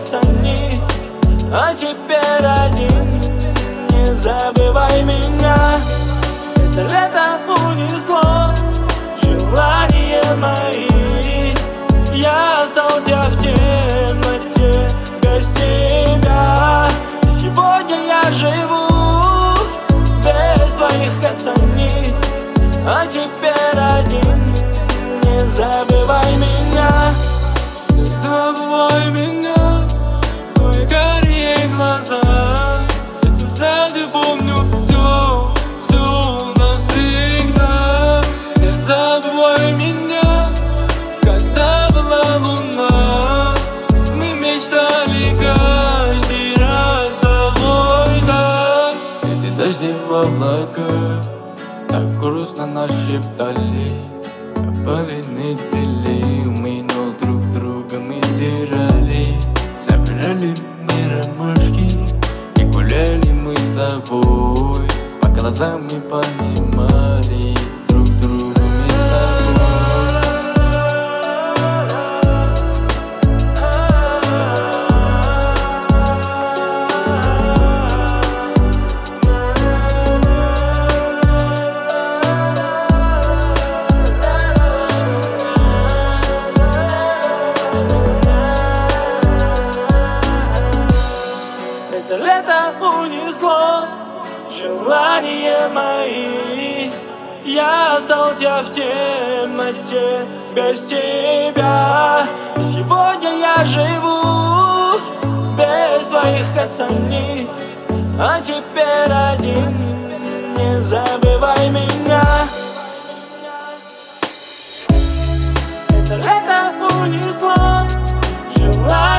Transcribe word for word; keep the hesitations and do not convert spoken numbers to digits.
касаний. А теперь один, не забывай меня. Это лето унесло желания мои. Я остался в темноте без тебя. Сегодня я живу без твоих касаний. А теперь один, не забывай меня. Не забывай меня, твои карие глаза. Эти взгляды помню все, все навсегда. Не забывай меня, когда была луна. Мы мечтали каждый раз с тобой, да. Эти дожди в облаках так грустно нас шептали. Полынители, мы но друг друга мы держали. Собирали мы ромашки и гуляли мы с тобой. По глазам мы понимали друг друга мы с тобой. Это лето унесло желания мои. Я остался в темноте без тебя. Сегодня я живу без твоих касаний. А теперь один, не забывай меня. Это лето унесло желания